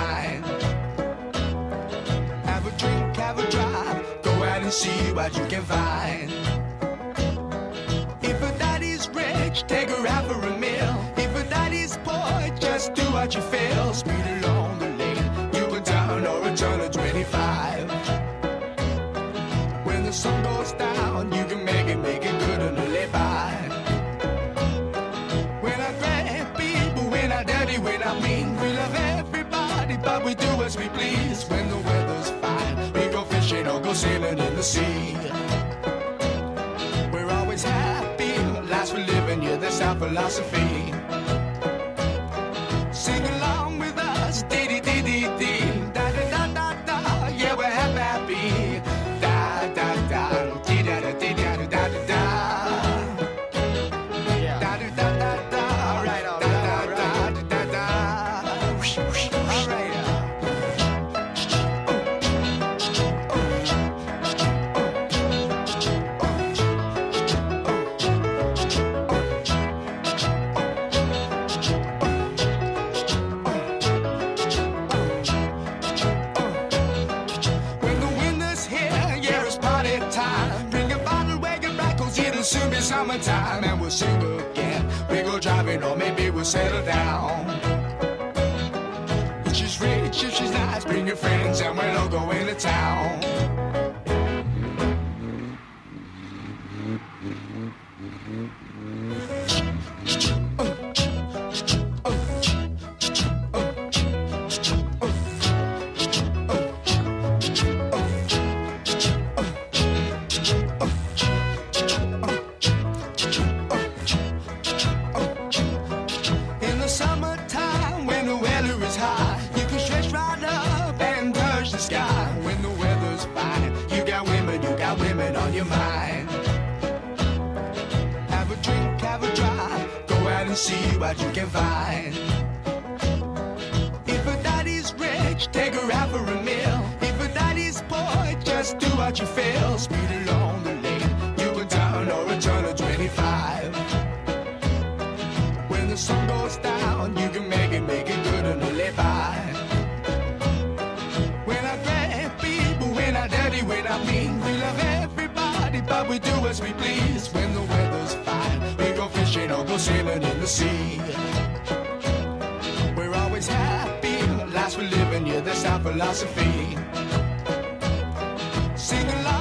mind. Have a drink, have a drive, go out and see what you can find. If a daddy's rich, take her out for a meal. If a daddy's poor, just do what you feel. Speed along the lane, you can turn or a turn of 25. When the sun goes down, you can make it good and live by. When I grab people, when I dirty, when I mean, we love everybody, but we do as we please. When the weather's fine, we go fishing or go sailing in the sea. We're always happy, lives we're living, yeah, that's our philosophy. Sing along with us, dee-dee-dee-dee-dee, da-da-da-da-da, yeah, we're happy, da-da-da, dee-da-da-dee-da-da-da-da. Soon be summertime and we'll sing again. We go driving or maybe we'll settle down. If she's rich, if she's nice, bring your friends and we'll all go into town. Summertime, when the weather is high, you can stretch right up and touch the sky. When the weather's fine, you got women on your mind. Have a drink, have a drive, go out and see what you can find. If a daddy's rich, take her out for a meal. If a daddy's poor, just do what you feel. Speed along the lane, you can turn or a turn of 25. When the sun goes down, you can make it good and live by. When I grab people, when I dirty, when I mean, we love everybody, but we do as we please. When the weather's fine, we go fishing or go sailing in the sea. We're always happy, lives we're living, yeah, that's our philosophy. Sing along.